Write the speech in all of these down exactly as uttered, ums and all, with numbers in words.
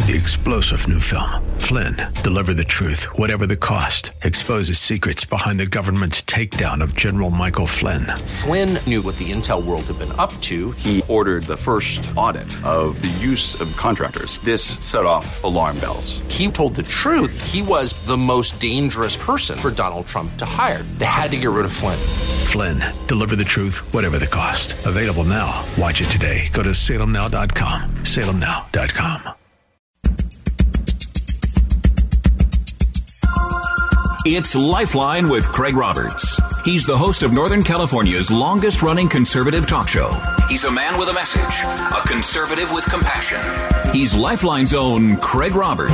the explosive new film, Flynn, Deliver the Truth, Whatever the Cost, exposes secrets behind the government's takedown of General Michael Flynn. Flynn knew what the intel world had been up to. He ordered the first audit of the use of contractors. This set off alarm bells. He told the truth. He was the most dangerous person for Donald Trump to hire. They had to get rid of Flynn. Flynn, Deliver the Truth, Whatever the Cost. Available now. Watch it today. Go to salem now dot com. salem now dot com. It's Lifeline with Craig Roberts. He's the host of Northern California's longest-running conservative talk show. He's a man with a message, a conservative with compassion. He's Lifeline's own Craig Roberts.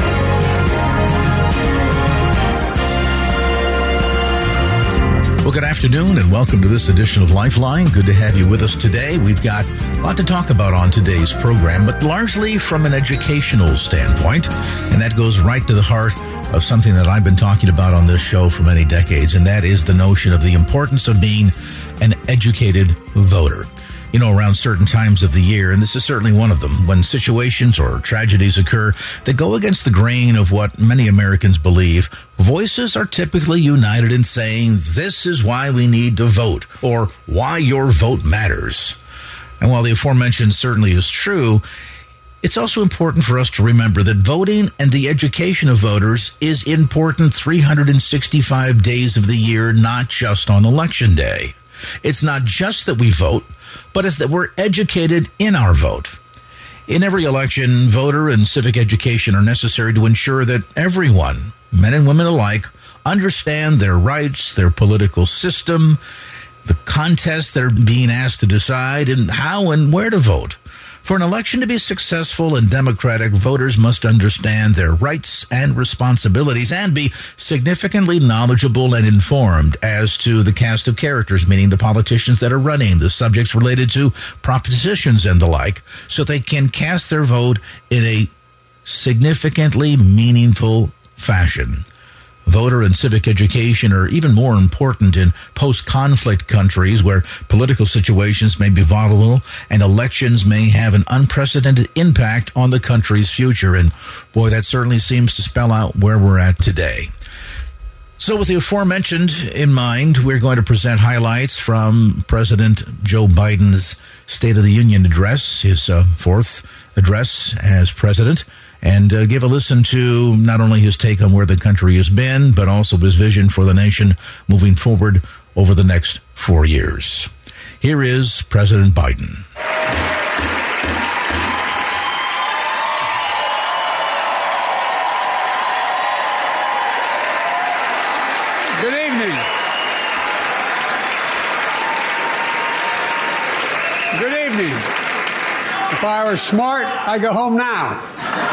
Well, good afternoon and welcome to this edition of Lifeline. Good to have you with us today. We've got a lot to talk about on today's program, but largely from an educational standpoint, and that goes right to the heart of something that I've been talking about on this show for many decades, and that is the notion of the importance of being an educated voter. You know, around certain times of the year, and this is certainly one of them, when situations or tragedies occur that go against the grain of what many Americans believe, voices are typically united in saying, this is why we need to vote, or why your vote matters. And while the aforementioned certainly is true, it's also important for us to remember that voting and the education of voters is important three hundred sixty-five days of the year, not just on Election Day. It's not just that we vote, but it's that we're educated in our vote. In every election, voter and civic education are necessary to ensure that everyone, men and women alike, understand their rights, their political system, the contests they're being asked to decide, and how and where to vote. For an election to be successful and democratic, voters must understand their rights and responsibilities and be significantly knowledgeable and informed as to the cast of characters, meaning the politicians that are running, the subjects related to propositions and the like, so they can cast their vote in a significantly meaningful fashion. Voter and civic education are even more important in post-conflict countries where political situations may be volatile and elections may have an unprecedented impact on the country's future. And boy, that certainly seems to spell out where we're at today. So with the aforementioned in mind, we're going to present highlights from President Joe Biden's State of the Union address, his uh, fourth address as president, and uh, give a listen to not only his take on where the country has been, but also his vision for the nation moving forward over the next four years. Here is President Biden. Good evening. Good evening. If I were smart, I'd go home now.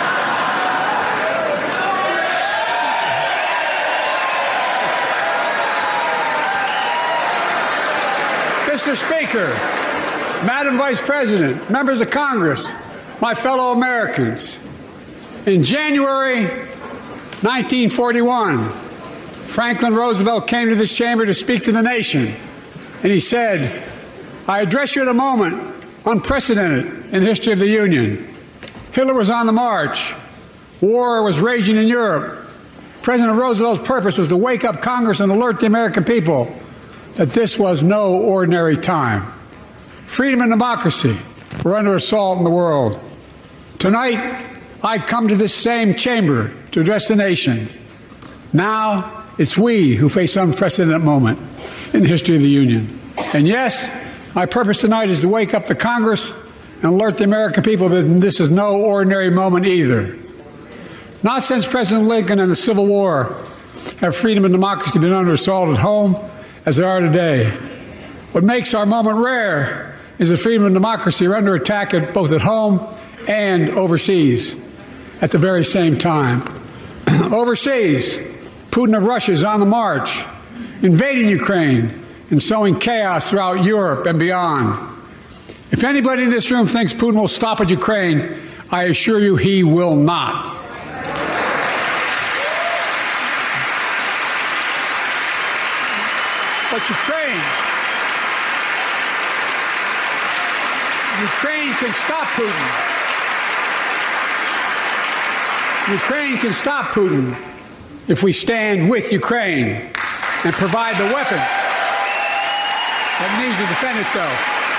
Mister Speaker, Madam Vice President, members of Congress, my fellow Americans, in January nineteen forty-one, Franklin Roosevelt came to this chamber to speak to the nation, and he said, I address you at a moment unprecedented in the history of the Union. Hitler was on the march. War was raging in Europe. President Roosevelt's purpose was to wake up Congress and alert the American people that this was no ordinary time. Freedom and democracy were under assault in the world. Tonight, I come to this same chamber to address the nation. Now, it's we who face an unprecedented moment in the history of the Union. And yes, my purpose tonight is to wake up the Congress and alert the American people that this is no ordinary moment either. Not since President Lincoln and the Civil War have freedom and democracy been under assault at home as they are today. What makes our moment rare is that freedom and democracy are under attack at both at home and overseas at the very same time. Overseas, Putin of Russia is on the march, invading Ukraine and sowing chaos throughout Europe and beyond. If anybody in this room thinks Putin will stop at Ukraine, I assure you he will not. But Ukraine, Ukraine can stop Putin. Ukraine can stop Putin if we stand with Ukraine and provide the weapons that needs to defend itself.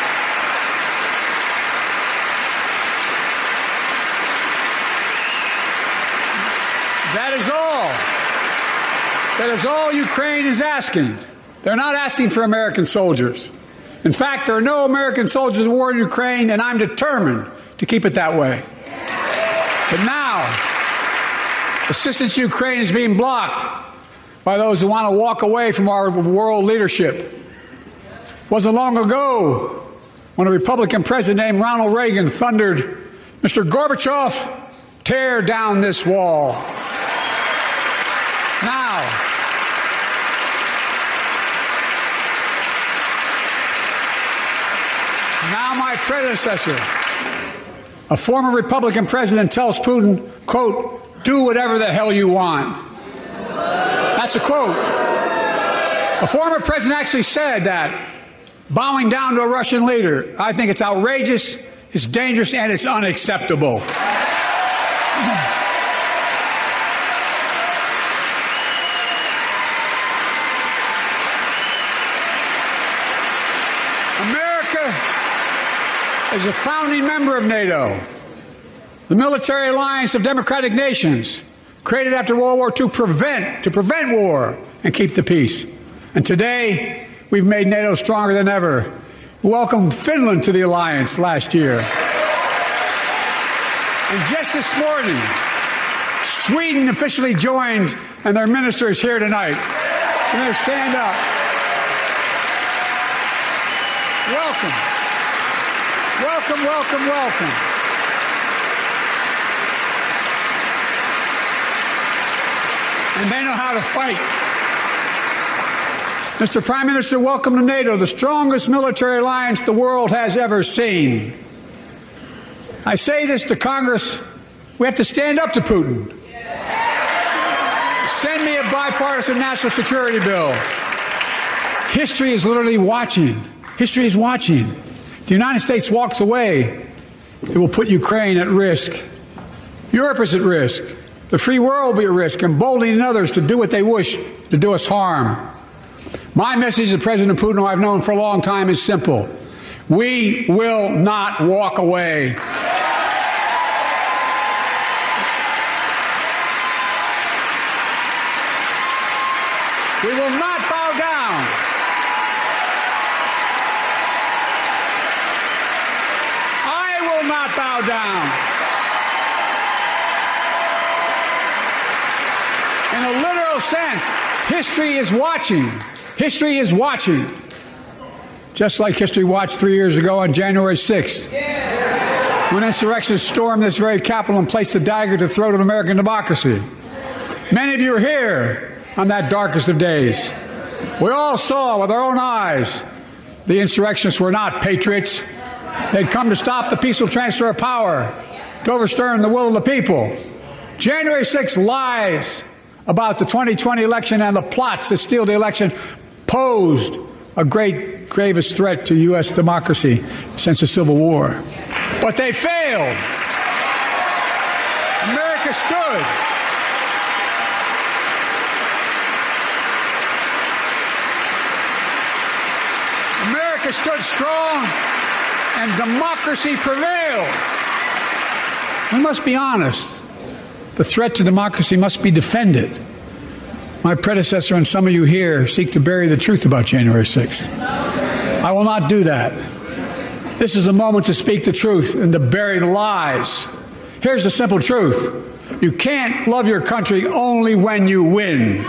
That is all. That is all Ukraine is asking. They're not asking for American soldiers. In fact, there are no American soldiers in war in Ukraine, and I'm determined to keep it that way. But now, assistance to Ukraine is being blocked by those who want to walk away from our world leadership. It wasn't long ago when a Republican president named Ronald Reagan thundered, "Mister Gorbachev, tear down this wall." Now, now my predecessor, a former Republican president, tells Putin, quote, "Do whatever the hell you want." That's a quote. A former president actually said that, bowing down to a Russian leader. I think it's outrageous, it's dangerous, and it's unacceptable. America is a founding member of NATO, the military alliance of democratic nations, created after World War Two prevent, to prevent war and keep the peace. And today, we've made NATO stronger than ever. We welcomed Finland to the alliance last year. And just this morning, Sweden officially joined, and their minister is here tonight. We're going to stand up. Welcome. Welcome, welcome, welcome. And they know how to fight. Mister Prime Minister, welcome to NATO, the strongest military alliance the world has ever seen. I say this to Congress, we have to stand up to Putin. Send me a bipartisan national security bill. History is literally watching. History is watching. If the United States walks away, it will put Ukraine at risk. Europe is at risk. The free world will be at risk, emboldening others to do what they wish to do us harm. My message to President Putin, who I've known for a long time, is simple. We will not walk away. We will not bow down. I will not bow down. In a literal sense, history is watching. History is watching. Just like history watched three years ago on January sixth. When insurrectionists stormed this very Capitol and placed a dagger to the throat of American democracy. Many of you are here on that darkest of days. We all saw with our own eyes the insurrectionists were not patriots. They'd come to stop the peaceful transfer of power, to overturn the will of the people. January sixth lies about the twenty twenty election and the plots that steal the election posed a great, gravest threat to U S democracy since the Civil War. But they failed. America stood. America stood strong, and democracy prevailed. We must be honest. The threat to democracy must be defended. My predecessor and some of you here seek to bury the truth about January sixth. I will not do that. This is the moment to speak the truth and to bury the lies. Here's the simple truth. You can't love your country only when you win.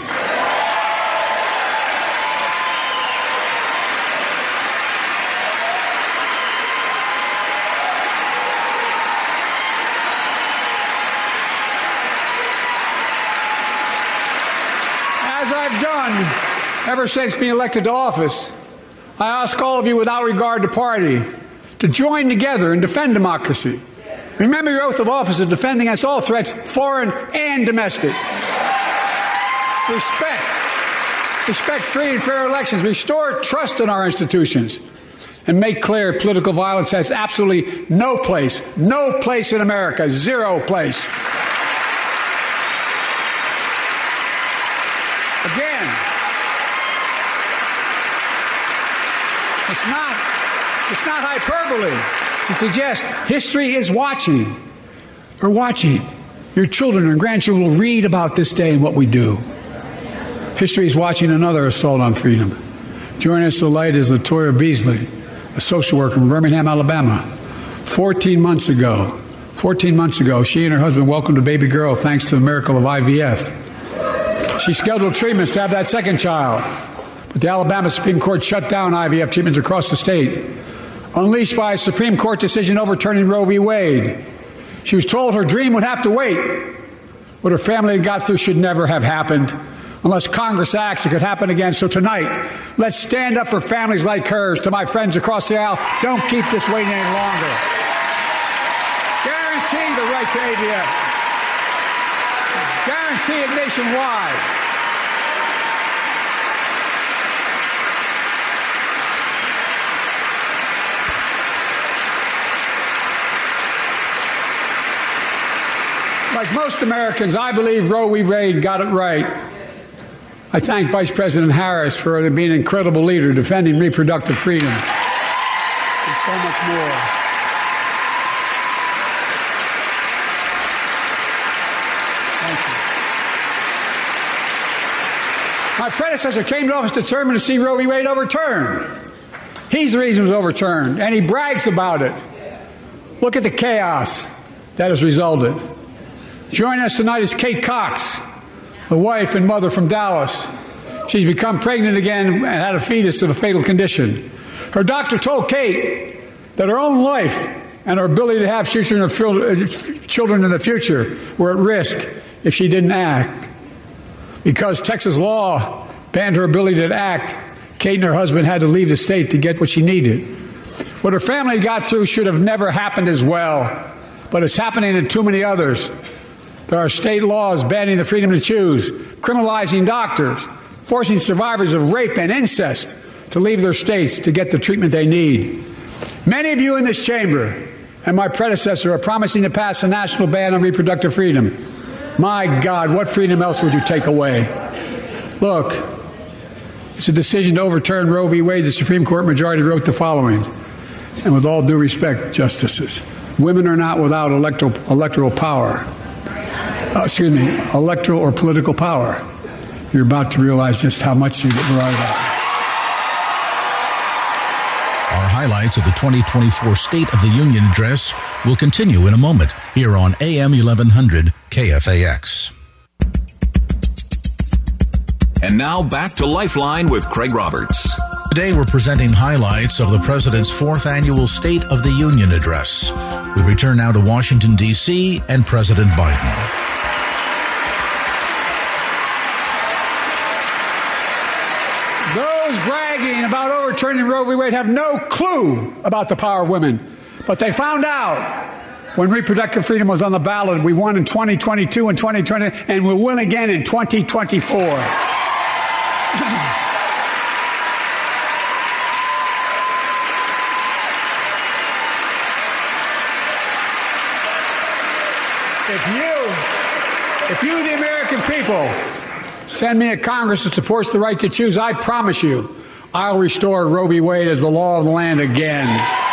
Ever since being elected to office, I ask all of you without regard to party to join together and defend democracy. Remember your oath of office of defending against all threats, foreign and domestic. Respect. Respect free and fair elections. Restore trust in our institutions. And make clear political violence has absolutely no place, no place in America, zero place. Again, it's not, it's not hyperbole to suggest history is watching. We're watching. Your children and grandchildren will read about this day and what we do. History is watching another assault on freedom. Joining us tonight is Latoya Beasley, a social worker from Birmingham, Alabama. Fourteen months ago, fourteen months ago, she and her husband welcomed a baby girl thanks to the miracle of I V F. She scheduled treatments to have that second child, but the Alabama Supreme Court shut down I V F treatments across the state, unleashed by a Supreme Court decision overturning Roe v. Wade. She was told her dream would have to wait. What her family had got through should never have happened. Unless Congress acts, it could happen again. So tonight, let's stand up for families like hers. To my friends across the aisle, don't keep this waiting any longer. Guarantee the right to A V F. Guarantee it nationwide. Like most Americans, I believe Roe v. Wade got it right. I thank Vice President Harris for being an incredible leader, defending reproductive freedom, and so much more. Thank you. My predecessor came to office determined to see Roe v. Wade overturned. He's the reason it was overturned, and he brags about it. Look at the chaos that has resulted. Joining us tonight is Kate Cox, the wife and mother from Dallas. She's become pregnant again and had a fetus of a fatal condition. Her doctor told Kate that her own life and her ability to have children in the future were at risk if she didn't act. Because Texas law banned her ability to act, Kate and her husband had to leave the state to get what she needed. What her family got through should have never happened as well, but it's happening in too many others. There are state laws banning the freedom to choose, criminalizing doctors, forcing survivors of rape and incest to leave their states to get the treatment they need. Many of you in this chamber and my predecessor are promising to pass a national ban on reproductive freedom. My God, what freedom else would you take away? Look, it's a decision to overturn Roe v. Wade. The Supreme Court majority wrote the following, and with all due respect, justices, women are not without electoral, electoral power. Uh, excuse me, electoral or political power. You're about to realize just how much you were right about. Our highlights of the twenty twenty-four State of the Union address will continue in a moment here on A M eleven hundred K F A X. And now back to Lifeline with Craig Roberts. Today we're presenting highlights of the President's fourth annual State of the Union address. We return now to Washington, D C and President Biden. Those bragging about overturning Roe v. Wade have no clue about the power of women. But they found out when reproductive freedom was on the ballot. We won in twenty twenty-two and twenty twenty, and we'll win again in twenty twenty-four. If you, if you, the American people, send me a Congress that supports the right to choose, I promise you, I'll restore Roe v. Wade as the law of the land again.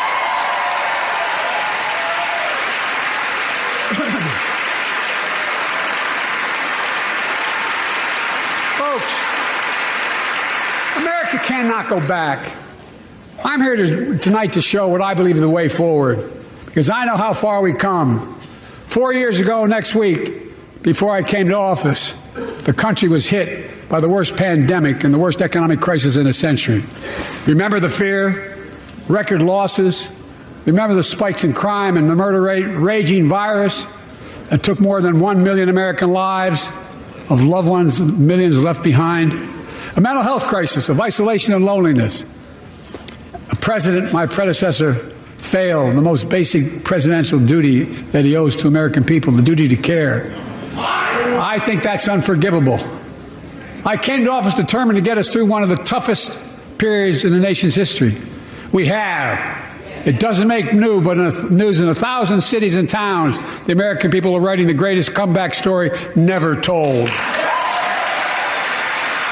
Folks, America cannot go back. I'm here to, tonight to show what I believe is the way forward, because I know how far we've come. Four years ago next week, before I came to office, the country was hit by the worst pandemic and the worst economic crisis in a century. Remember the fear, record losses. Remember the spikes in crime and the murder rate, raging virus that took more than one million American lives, of loved ones, millions left behind. A mental health crisis of isolation and loneliness. A president, my predecessor, failed the most basic presidential duty that he owes to American people, the duty to care. I think that's unforgivable. I came to office determined to get us through one of the toughest periods in the nation's history. We have. It doesn't make new, but in a, news in a thousand cities and towns, the American people are writing the greatest comeback story never told.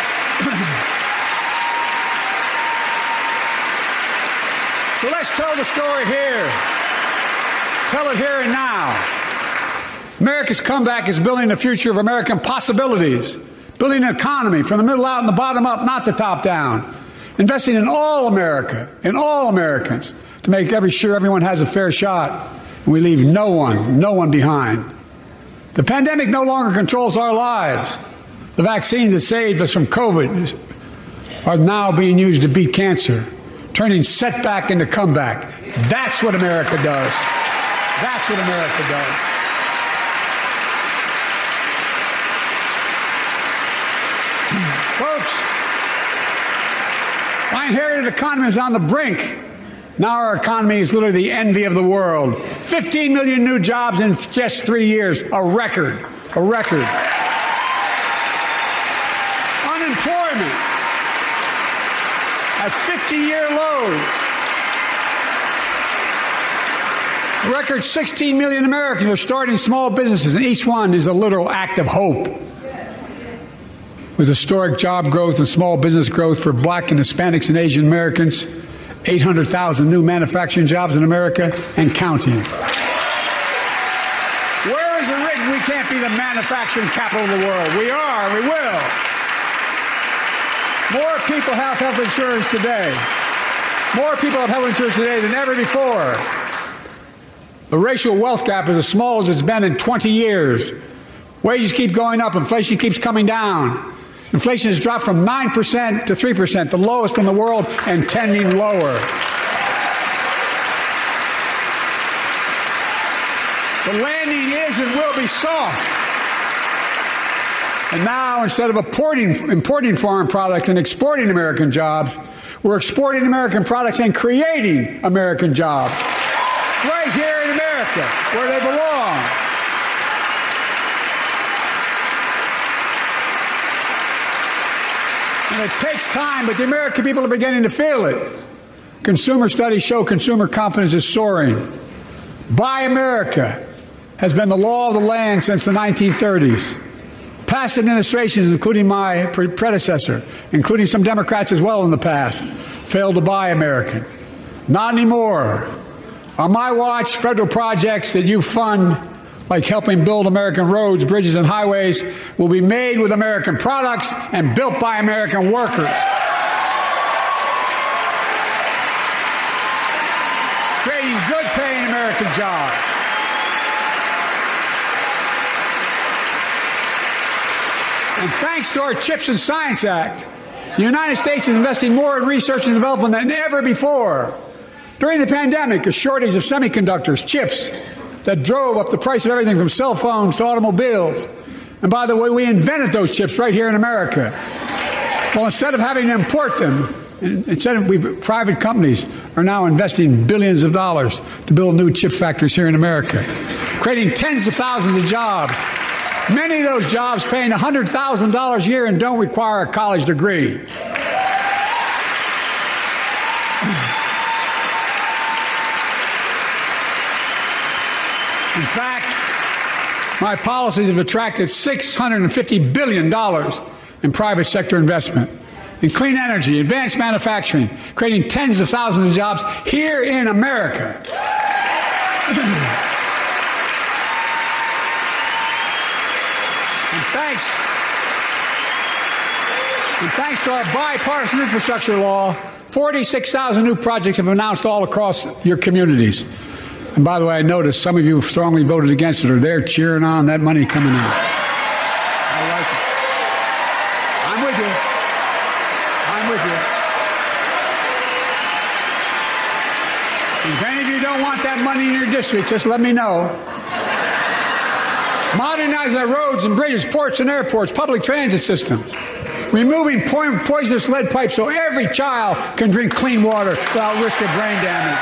the story here. Tell it here and now. America's comeback is building the future of American possibilities, building an economy from the middle out and the bottom up, not the top down, investing in all America, in all Americans, to make every sure everyone has a fair shot, and we leave no one, no one behind. The pandemic no longer controls our lives. The vaccines that saved us from COVID are now being used to beat cancer, turning setback into comeback. That's what America does. That's what America does. Folks, my inherited economy is on the brink. Now our economy is literally the envy of the world. fifteen million new jobs in just three years. A record. A record. Unemployment at fifty-year lows. A record sixteen million Americans are starting small businesses, and each one is a literal act of hope. With historic job growth and small business growth for black and Hispanics and Asian Americans, eight hundred thousand new manufacturing jobs in America and counting. Where is the reason we can't be the manufacturing capital of the world? We are, we will. More people have health insurance today. More people have health insurance today than ever before. The racial wealth gap is as small as it's been in twenty years. Wages keep going up. Inflation keeps coming down. Inflation has dropped from nine percent to three percent, the lowest in the world, and tending lower. The landing is and will be soft. And now, instead of importing, importing foreign products and exporting American jobs, we're exporting American products and creating American jobs. Right here in America, where they belong. And it takes time, but the American people are beginning to feel it. Consumer studies show consumer confidence is soaring. Buy America has been the law of the land since the nineteen thirties. Past administrations, including my predecessor, including some Democrats as well in the past, failed to buy American. Not anymore. On my watch, federal projects that you fund, like helping build American roads, bridges, and highways, will be made with American products and built by American workers. Creating good-paying American jobs. And thanks to our CHIPS and Science Act, the United States is investing more in research and development than ever before. During the pandemic, a shortage of semiconductors, chips, that drove up the price of everything from cell phones to automobiles. And by the way, we invented those chips right here in America. Well, instead of having to import them, instead of we, private companies are now investing billions of dollars to build new chip factories here in America, creating tens of thousands of jobs. Many of those jobs paying one hundred thousand dollars a year and don't require a college degree. In fact, my policies have attracted six hundred fifty billion dollars in private sector investment in clean energy, advanced manufacturing, creating tens of thousands of jobs here in America. And thanks, and thanks to our bipartisan infrastructure law, forty-six thousand new projects have been announced all across your communities. And by the way, I noticed some of you strongly voted against it, or they're cheering on that money coming in. I like it. I'm with you. I'm with you. If any of you don't want that money in your district, just let me know. Modernizing our roads and bridges, ports and airports, public transit systems. Removing po- poisonous lead pipes so every child can drink clean water without risk of brain damage.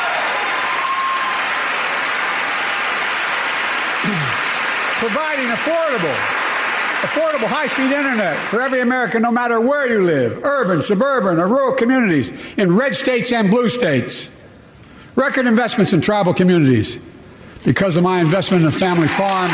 Providing affordable, affordable high-speed internet for every American, no matter where you live, urban, suburban, or rural communities, in red states and blue states. Record investments in tribal communities. Because of my investment in a family farm,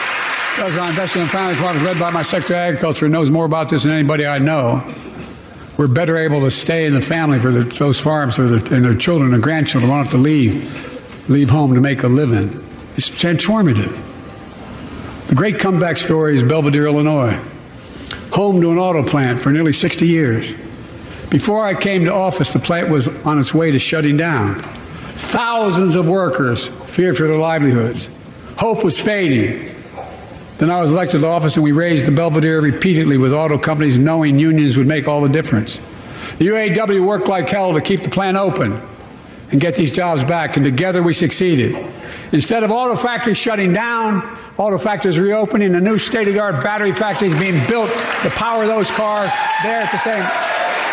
because I invested in a family farm led by my Secretary of Agriculture, who knows more about this than anybody I know. we're better able to stay in the family for the, those farms so their, and their children and grandchildren won't have to leave, leave home to make a living. It's transformative. The great comeback story is Belvidere, Illinois, home to an auto plant for nearly sixty years. Before I came to office, the plant was on its way to shutting down. Thousands of workers feared for their livelihoods. Hope was fading. Then I was elected to office, and we raised the Belvidere repeatedly with auto companies, knowing unions would make all the difference. The U A W worked like hell to keep the plant open and get these jobs back, and together we succeeded. Instead of auto factories shutting down, auto factories reopening, a new state-of-the-art battery factory is being built to power those cars there at the same time.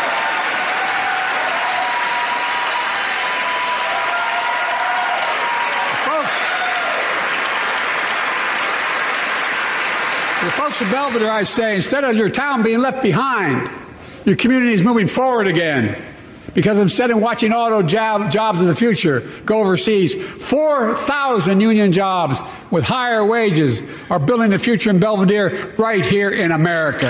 The folks of Belvidere, I say, instead of your town being left behind, your community is moving forward again. Because instead of watching auto job, jobs of the future go overseas, four thousand union jobs with higher wages are building the future in Belvidere right here in America.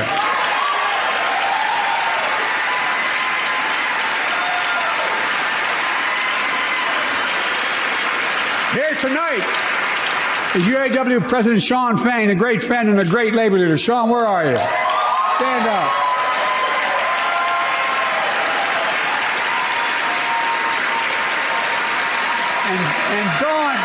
Here tonight is U A W President Shawn Fain, a great friend and a great labor leader. Shawn, where are you? Stand up. And, and Dawn,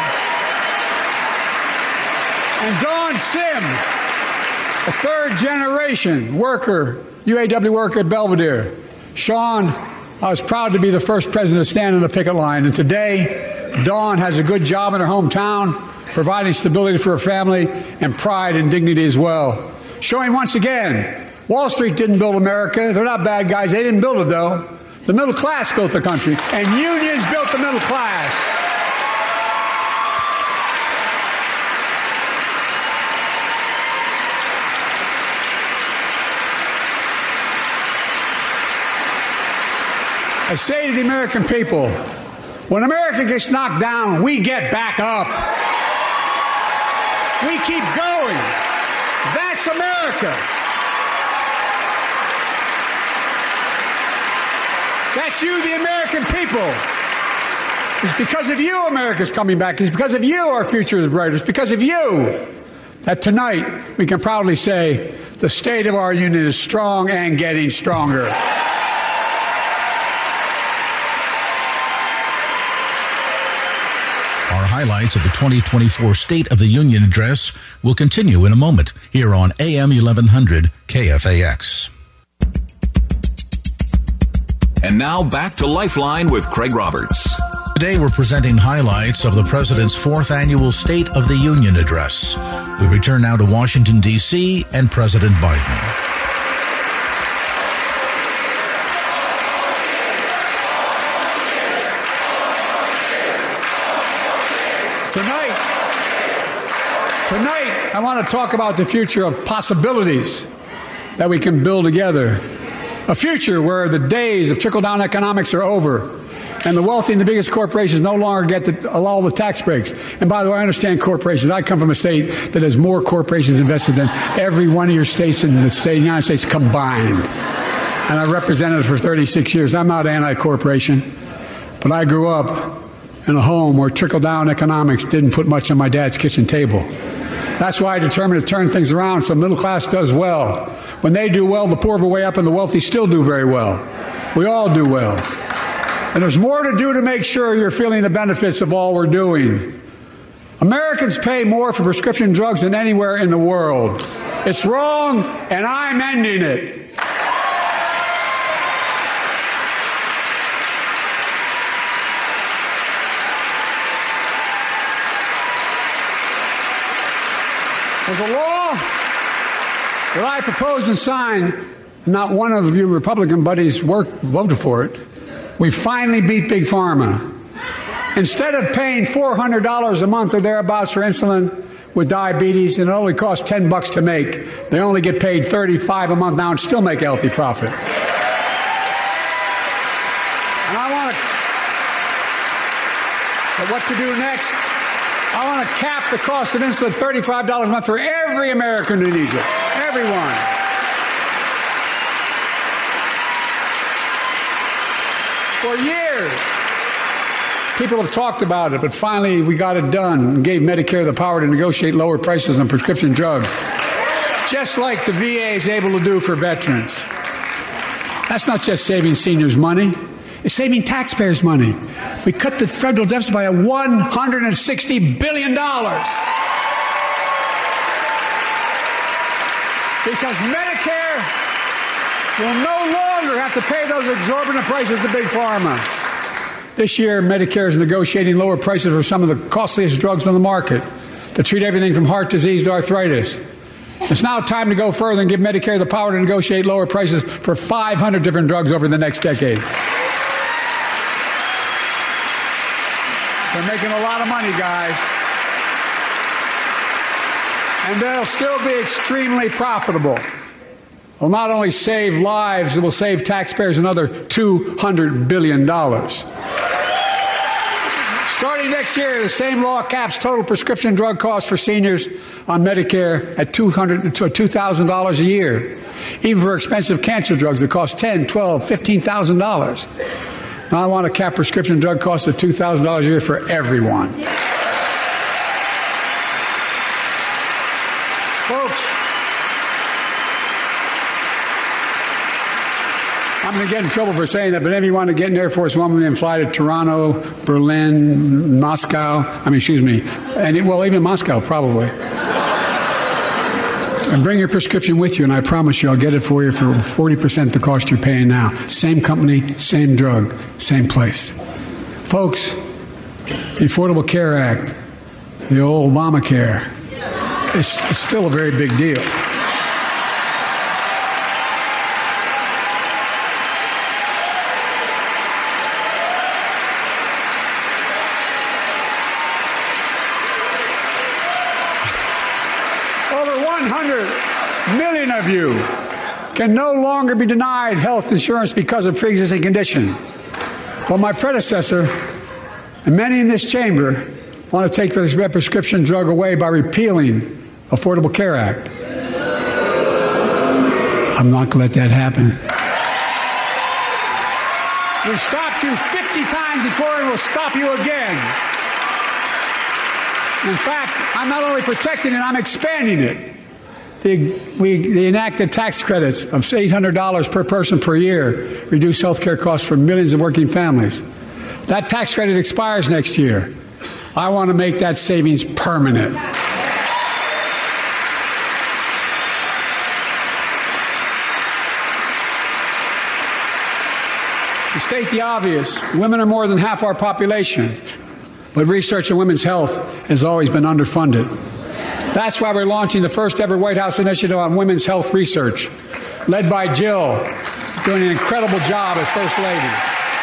and Dawn Sim, a third generation worker, U A W worker at Belvidere. Shawn, I was proud to be the first president to stand on the picket line, and today, Dawn has a good job in her hometown, providing stability for her family and pride and dignity as well. Showing once again, Wall Street didn't build America. They're not bad guys. They didn't build it, though. The middle class built the country, and unions built the middle class. I say to the American people, when America gets knocked down, we get back up. We keep going. That's America. That's you, the American people. It's because of you America's coming back. It's because of you our future is brighter. It's because of you that tonight we can proudly say the state of our union is strong and getting stronger. Highlights of the twenty twenty-four State of the Union address will continue in a moment here on A M eleven hundred K F A X. And now back to Lifeline with Craig Roberts. Today we're presenting highlights of the President's fourth annual State of the Union address. We return now to Washington, D C and President Biden. Tonight, tonight, I want to talk about the future of possibilities that we can build together. A future where the days of trickle-down economics are over, and the wealthy and the biggest corporations no longer get the, all the tax breaks. And by the way, I understand corporations. I come from a state that has more corporations invested than every one of your states in the state of the United States combined. And I represented it for thirty-six years. I'm not anti-corporation, but I grew up in a home where trickle-down economics didn't put much on my dad's kitchen table. That's why I determined to turn things around so the middle class does well. When they do well, the poor go way up and the wealthy still do very well. We all do well. And there's more to do to make sure you're feeling the benefits of all we're doing. Americans pay more for prescription drugs than anywhere in the world. It's wrong, and I'm ending it. There's a law that I proposed and signed, not one of you Republican buddies worked, voted for it. We finally beat Big Pharma. Instead of paying four hundred dollars a month or thereabouts for insulin with diabetes, and it only costs ten bucks to make, they only get paid thirty-five dollars a month now and still make a healthy profit. And I want to, but what to do next? I want to cap the cost of insulin at thirty-five dollars a month for every American who needs it. Everyone. For years, people have talked about it, but finally we got it done and gave Medicare the power to negotiate lower prices on prescription drugs, just like the V A is able to do for veterans. That's not just saving seniors money. It's saving taxpayers money. We cut the federal deficit by one hundred sixty billion dollars. Because Medicare will no longer have to pay those exorbitant prices to Big Pharma. This year, Medicare is negotiating lower prices for some of the costliest drugs on the market to treat everything from heart disease to arthritis. It's now time to go further and give Medicare the power to negotiate lower prices for five hundred different drugs over the next decade. They're making a lot of money, guys. And they'll still be extremely profitable. Will not only save lives, it will save taxpayers another two hundred billion dollars. Starting next year, the same law caps total prescription drug costs for seniors on Medicare at two thousand dollars a year, even for expensive cancer drugs that cost ten thousand dollars, twelve thousand dollars, fifteen thousand dollars. Now I want to cap prescription drug costs at two thousand dollars a year for everyone. Folks, I'm going to get in trouble for saying that, but if you want to get an Air Force One and fly to Toronto, Berlin, Moscow, I mean, excuse me, and well, even Moscow, probably. And bring your prescription with you, and I promise you I'll get it for you for forty percent the cost you're paying now. Same company, same drug, same place. Folks, the Affordable Care Act, the old Obamacare, it's, it's still a very big deal. Million of you can no longer be denied health insurance because of pre-existing condition. Well, my predecessor and many in this chamber want to take this prescription drug away by repealing Affordable Care Act. I'm not going to let that happen. We stopped you fifty times before and we'll stop you again. In fact, I'm not only protecting it, I'm expanding it. The, we they enacted tax credits of eight hundred dollars per person per year, reduce health care costs for millions of working families. That tax credit expires next year. I want to make that savings permanent. To state the obvious, women are more than half our population, but research on women's health has always been underfunded. That's why we're launching the first ever White House initiative on women's health research, led by Jill, doing an incredible job as First Lady.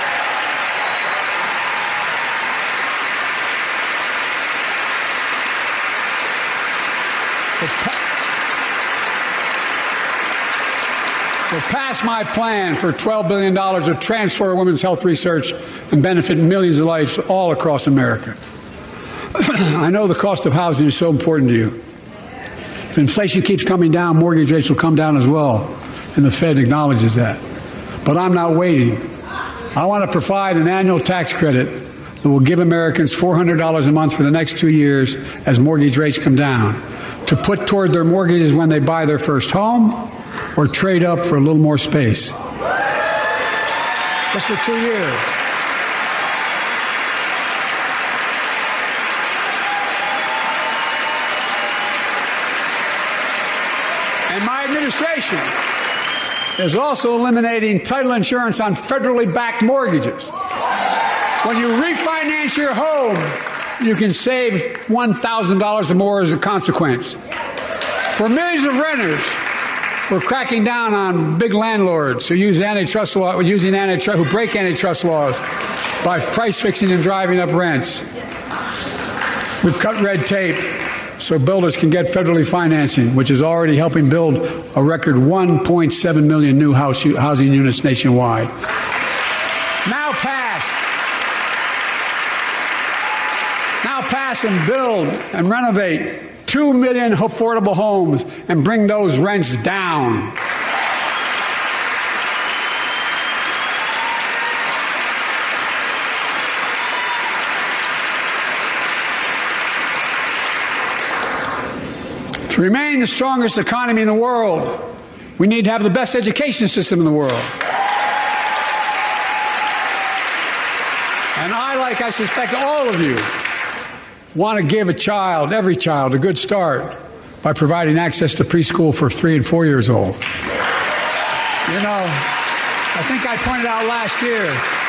We'll pass my plan for twelve billion dollars to transfer women's health research and benefit millions of lives all across America. I know the cost of housing is so important to you. If inflation keeps coming down, mortgage rates will come down as well, and the Fed acknowledges that. But I'm not waiting. I want to provide an annual tax credit that will give Americans four hundred dollars a month for the next two years as mortgage rates come down, to put toward their mortgages when they buy their first home or trade up for a little more space. Just for two years. And my administration is also eliminating title insurance on federally backed mortgages. When you refinance your home, you can save one thousand dollars or more as a consequence. For millions of renters, we're cracking down on big landlords who use antitrust law, using antitrust, who break antitrust laws by price fixing and driving up rents. We've cut red tape so builders can get federally financing, which is already helping build a record one point seven million new house, housing units nationwide. Now pass. Now pass and build and renovate two million affordable homes and bring those rents down. To remain the strongest economy in the world, we need to have the best education system in the world. And I, like I suspect all of you, want to give a child, every child, a good start by providing access to preschool for three and four years old. You know, I think I pointed out last year,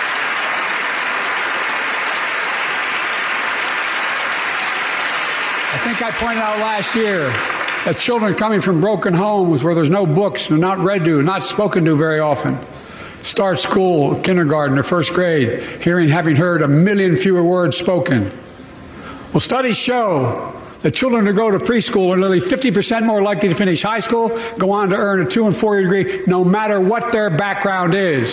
I think I pointed out last year that children coming from broken homes where there's no books, they're not read to, not spoken to very often, start school, kindergarten, or first grade, hearing, having heard a million fewer words spoken. Well, studies show that children who go to preschool are nearly fifty percent more likely to finish high school, go on to earn a two and four year degree, no matter what their background is.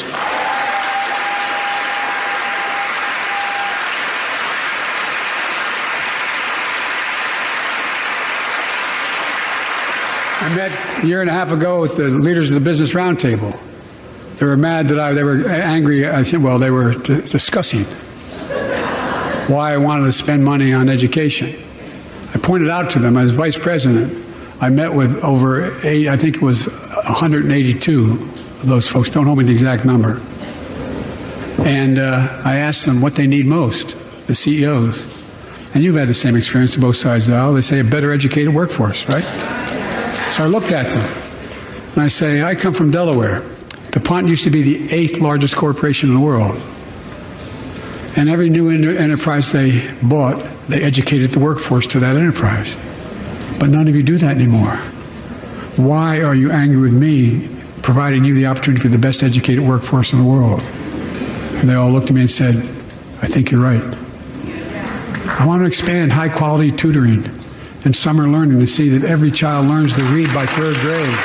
I met a year and a half ago with the leaders of the Business Roundtable. They were mad that I, they were angry, I think, well, they were t- discussing why I wanted to spend money on education. I pointed out to them, as vice president, I met with over eight, I think it was one hundred eighty-two of those folks, don't hold me to the exact number. And uh, I asked them what they need most, the C E Os. And you've had the same experience on both sides of the aisle. They say a better educated workforce, right? So I looked at them, and I say, I come from Delaware. DuPont used to be the eighth largest corporation in the world. And every new enterprise they bought, they educated the workforce to that enterprise. But none of you do that anymore. Why are you angry with me providing you the opportunity for the best educated workforce in the world? And they all looked at me and said, I think you're right. I want to expand high-quality tutoring and summer learning to see that every child learns to read by third grade.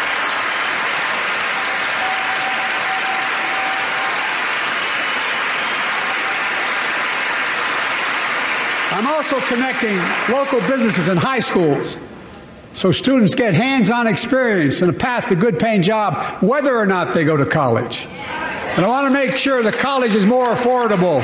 I'm also connecting local businesses and high schools so students get hands-on experience and a path to a good-paying job, whether or not they go to college. And I want to make sure that college is more affordable.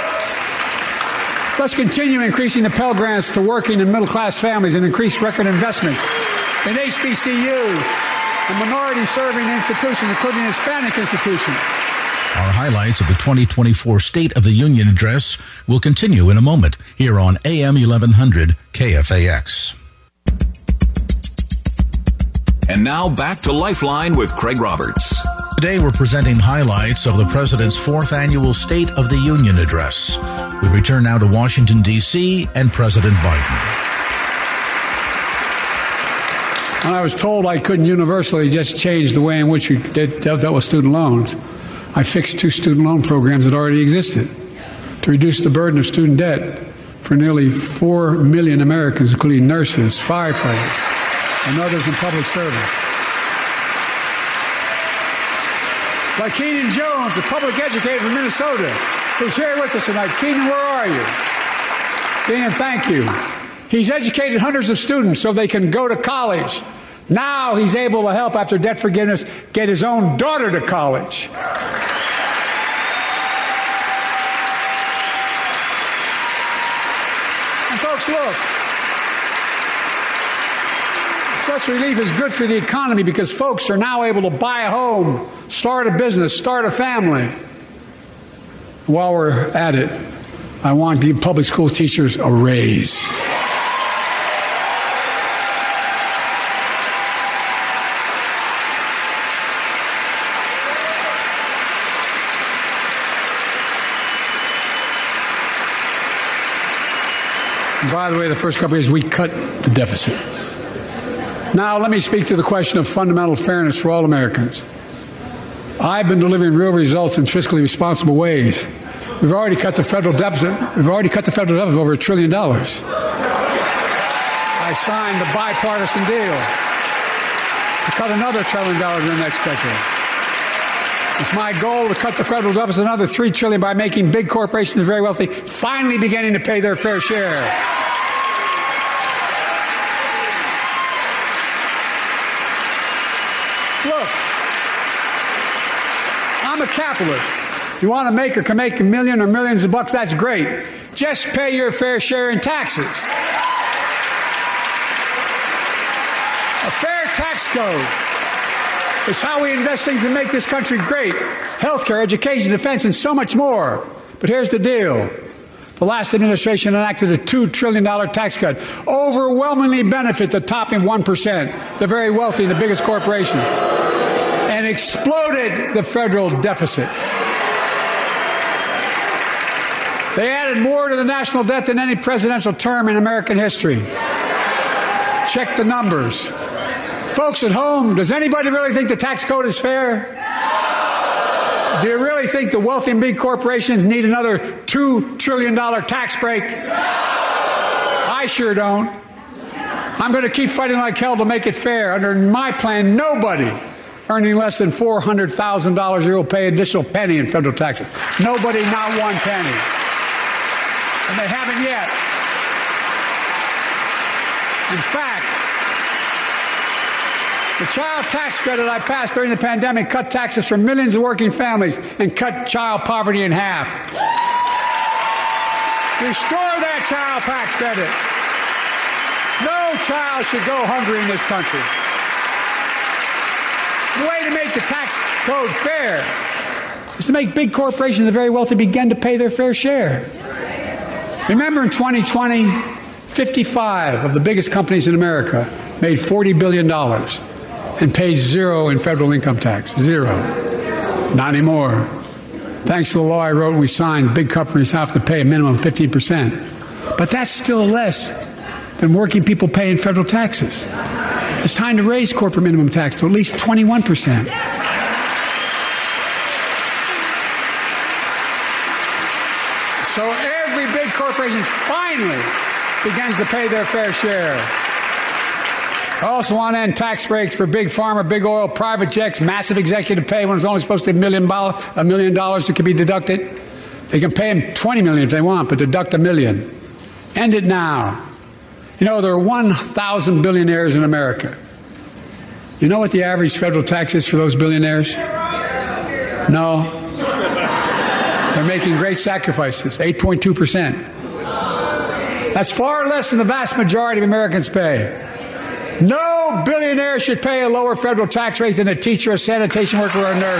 Let's continue increasing the Pell Grants to working and middle-class families and increase record investments in H B C Us and minority-serving institutions, including Hispanic institutions. Our highlights of the twenty twenty-four State of the Union address will continue in a moment here on A M eleven hundred K F A X. And now back to Lifeline with Craig Roberts. Today we're presenting highlights of the President's fourth annual State of the Union address. We return now to Washington, D C and President Biden. When I was told I couldn't universally just change the way in which we did, dealt with student loans, I fixed two student loan programs that already existed to reduce the burden of student debt for nearly four million Americans, including nurses, firefighters, and others in public service. Like Keenan Jones, a public educator from Minnesota, who's here with us tonight. Keenan, where are you? Keenan, thank you. He's educated hundreds of students so they can go to college. Now he's able to help, after debt forgiveness, get his own daughter to college. And folks, look. Such relief is good for the economy because folks are now able to buy a home, start a business, start a family. While we're at it, I want to give public school teachers a raise. And by the way, the first couple of years, we cut the deficit. Now, let me speak to the question of fundamental fairness for all Americans. I've been delivering real results in fiscally responsible ways. We've already cut the federal deficit. We've already cut the federal deficit over a trillion dollars. I signed the bipartisan deal to cut another trillion dollars in the next decade. It's my goal to cut the federal deficit another three trillion dollars by making big corporations and very wealthy finally beginning to pay their fair share. Look, I'm a capitalist. If you want to make or can make a million or millions of bucks, that's great. Just pay your fair share in taxes. A fair tax code is how we invest things to make this country great. Healthcare, education, defense, and so much more. But here's the deal. The last administration enacted a two trillion dollars tax cut, overwhelmingly benefit the top one percent, the very wealthy, the biggest corporations, and exploded the federal deficit. They added more to the national debt than any presidential term in American history. Check the numbers. Folks at home, does anybody really think the tax code is fair? Do you really think the wealthy and big corporations need another two trillion dollars tax break? I sure don't. I'm going to keep fighting like hell to make it fair. Under my plan, nobody earning less than four hundred thousand dollars a year will pay an additional penny in federal taxes. Nobody, not one penny. And they haven't yet. In fact, the child tax credit I passed during the pandemic cut taxes for millions of working families and cut child poverty in half. Restore that child tax credit. No child should go hungry in this country. The way to make the tax code fair is to make big corporations and the very wealthy begin to pay their fair share. Remember in twenty twenty, fifty-five of the biggest companies in America made forty billion dollars and paid zero in federal income tax. Zero. Not anymore. Thanks to the law I wrote and we signed, big companies have to pay a minimum of fifteen percent. But that's still less than working people pay in federal taxes. It's time to raise corporate minimum tax to at least twenty-one percent. So every big corporation finally begins to pay their fair share. I also want to end tax breaks for big pharma, big oil, private jets, massive executive pay when it's only supposed to be a million, a million dollars that can be deducted. They can pay them twenty million if they want, but deduct a million. End it now. You know, there are one thousand billionaires in America. You know what the average federal tax is for those billionaires? No. They're making great sacrifices, eight point two percent. That's far less than the vast majority of Americans pay. No billionaire should pay a lower federal tax rate than a teacher, a sanitation worker, or a nurse.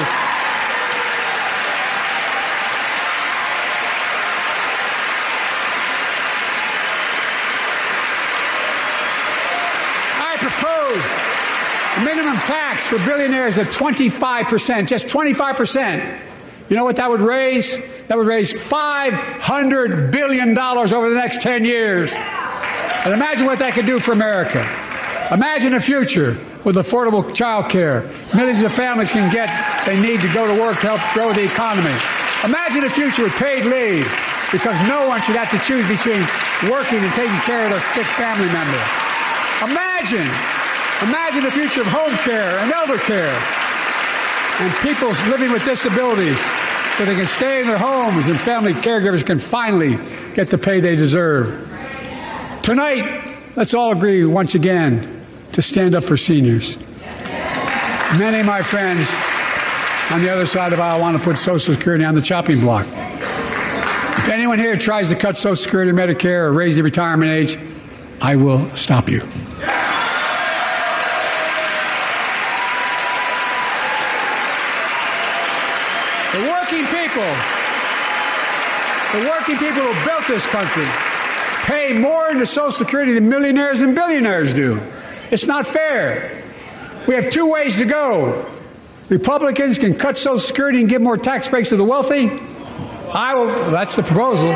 I propose a minimum tax for billionaires of twenty-five percent, just twenty-five percent. You know what that would raise? That would raise five hundred billion dollars over the next ten years. And imagine what that could do for America. Imagine a future with affordable child care. Millions of families can get they need to go to work to help grow the economy. Imagine a future with paid leave, because no one should have to choose between working and taking care of their sick family member. Imagine, imagine a future of home care and elder care and people living with disabilities so they can stay in their homes and family caregivers can finally get the pay they deserve. Tonight, let's all agree once again to stand up for seniors. Many of my friends on the other side of the aisle want to put Social Security on the chopping block. If anyone here tries to cut Social Security or Medicare or raise the retirement age, I will stop you. The working people, the working people who built this country pay more into Social Security than millionaires and billionaires do. It's not fair. We have two ways to go. Republicans can cut Social Security and give more tax breaks to the wealthy. I will. That's the proposal.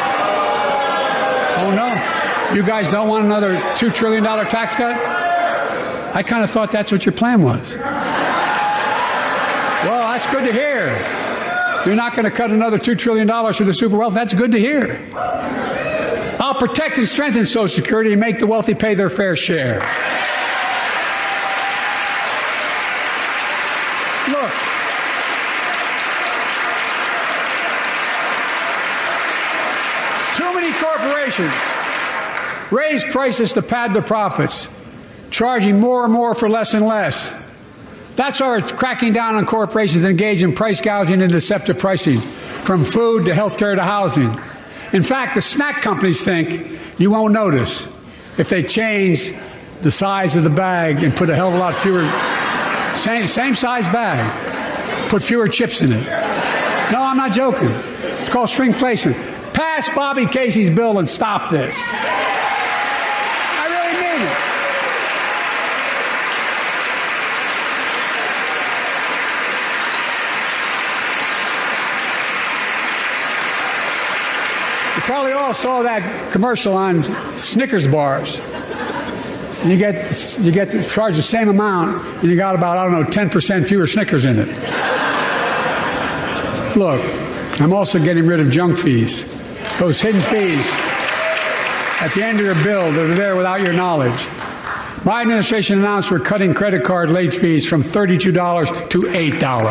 Oh, no. You guys don't want another two trillion dollars tax cut? I kind of thought that's what your plan was. Well, that's good to hear. You're not going to cut another two trillion dollars for the super wealthy. That's good to hear. I'll protect and strengthen Social Security and make the wealthy pay their fair share. Look, too many corporations raise prices to pad their profits, charging more and more for less and less. That's why we're cracking down on corporations that engage in price gouging and deceptive pricing, from food to health care to housing. In fact, the snack companies think you won't notice if they change the size of the bag and put a hell of a lot fewer, same, same size bag, put fewer chips in it. No, I'm not joking. It's called shrinkflation. Pass Bobby Casey's bill and stop this. I really mean it. You probably all saw that commercial on Snickers bars. And you get you get charged the same amount, and you got about, I don't know, ten percent fewer Snickers in it. Look, I'm also getting rid of junk fees. Those hidden fees at the end of your bill that are there without your knowledge. My administration announced we're cutting credit card late fees from thirty-two dollars to eight dollars.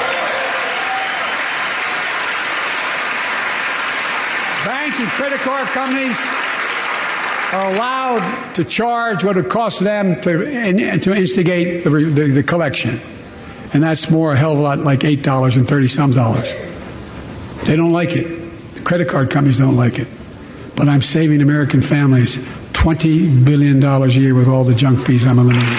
Banks and credit card companies are allowed to charge what it costs them to, in, to instigate the, the, the collection. And that's more a hell of a lot like eight dollars and thirty-some dollars. They don't like it. The credit card companies don't like it. But I'm saving American families twenty billion dollars a year with all the junk fees I'm eliminating.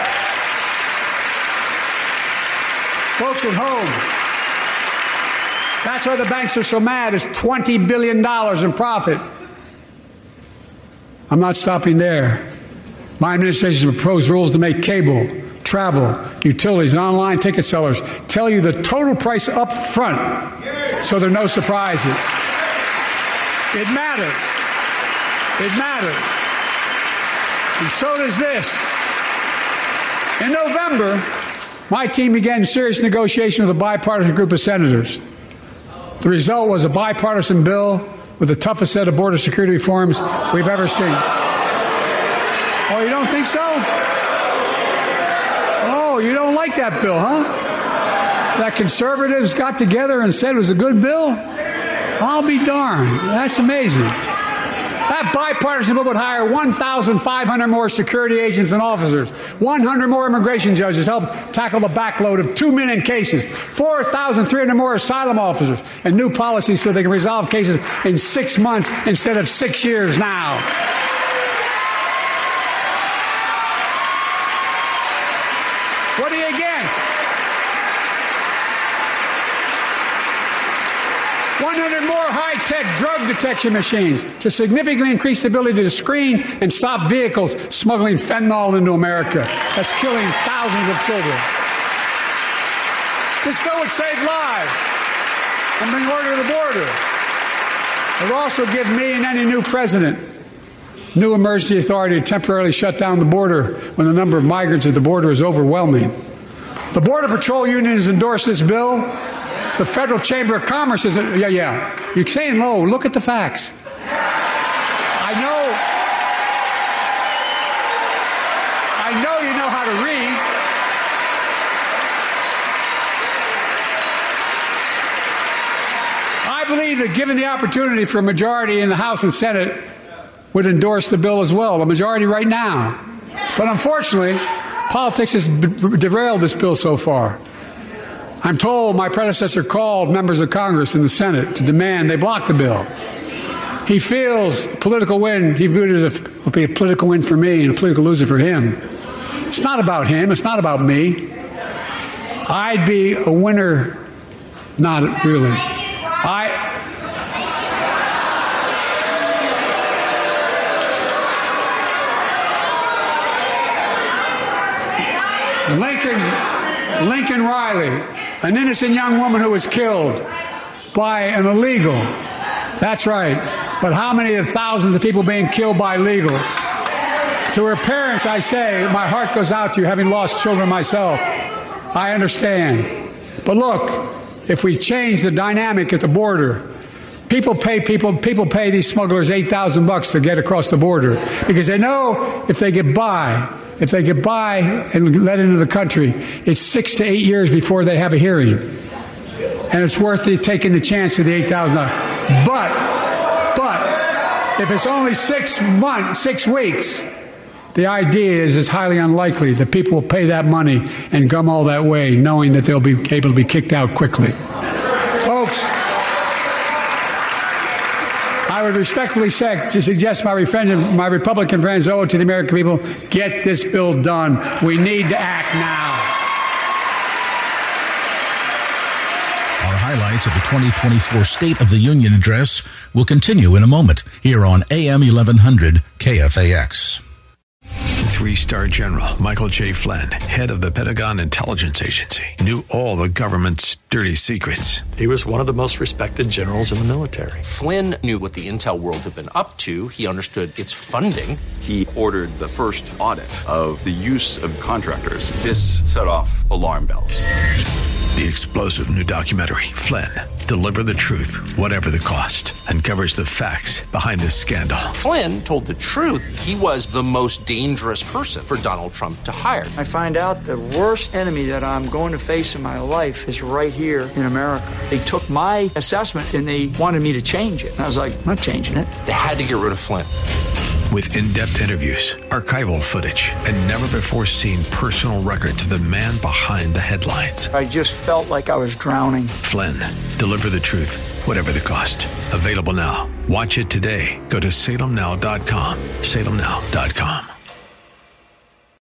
Folks at home, that's why the banks are so mad. It's twenty billion dollars in profit. I'm not stopping there. My administration has proposed rules to make cable, travel, utilities, and online ticket sellers tell you the total price up front so there are no surprises. It matters. It matters. And so does this. In November, my team began serious negotiation with a bipartisan group of senators. The result was a bipartisan bill with the toughest set of border security reforms we've ever seen. Oh, you don't think so? Oh, you don't like that bill, huh? That conservatives got together and said it was a good bill? I'll be darned. That's amazing. That bipartisan bill would hire one thousand five hundred more security agents and officers, one hundred more immigration judges to help tackle the backload of two million cases, four thousand three hundred more asylum officers, and new policies so they can resolve cases in six months instead of six years now. What are you against? one hundred more high-tech drug detection machines to significantly increase the ability to screen and stop vehicles smuggling fentanyl into America. That's killing thousands of children. This bill would save lives and bring order to the border. It would also give me and any new president new emergency authority to temporarily shut down the border when the number of migrants at the border is overwhelming. The Border Patrol Union has endorsed this bill. The Federal Chamber of Commerce is, yeah, yeah. You're saying low. Look at the facts. I know. I know you know how to read. I believe that given the opportunity for a majority in the House and Senate would endorse the bill as well, a majority right now. But unfortunately, politics has derailed this bill so far. I'm told my predecessor called members of Congress in the Senate to demand they block the bill. He feels political win. He viewed it as a, would be a political win for me and a political loser for him. It's not about him. It's not about me. I'd be a winner. Not really. I... Lincoln, Lincoln Riley, an innocent young woman who was killed by an illegal. That's right. But how many of thousands of people being killed by illegals? To her parents, I say, my heart goes out to you, having lost children myself. I understand. But look, if we change the dynamic at the border, people pay people people pay these smugglers eight thousand bucks to get across the border because they know if they get by. If they get by and let into the country, it's six to eight years before they have a hearing. And it's worth it taking the chance of the eight thousand dollars. But, but, if it's only six months, six weeks, the idea is it's highly unlikely that people will pay that money and come all that way knowing that they'll be able to be kicked out quickly. Folks, I I would respectfully say, to suggest my, friend, my Republican friends owe it to the American people, get this bill done. We need to act now. Our highlights of the twenty twenty-four State of the Union address will continue in a moment here on A M eleven hundred K F A X. Three-star General Michael J. Flynn, head of the Pentagon Intelligence Agency, knew all the government's dirty secrets. He was one of the most respected generals in the military. Flynn knew what the intel world had been up to. He understood its funding. He ordered the first audit of the use of contractors. This set off alarm bells. The explosive new documentary, Flynn, Deliver the Truth, Whatever the Cost, uncovers the facts behind this scandal. Flynn told the truth. He was the most dangerous person for Donald Trump to hire. I find out the worst enemy that I'm going to face in my life is right here in America. They took my assessment and they wanted me to change it. And I was like, I'm not changing it. They had to get rid of Flynn. With in-depth interviews, archival footage, and never-before-seen personal records of the man behind the headlines. I just felt like I was drowning. Flynn, Deliver the Truth, Whatever the Cost. Available now. Watch it today. Go to salem now dot com. salem now dot com.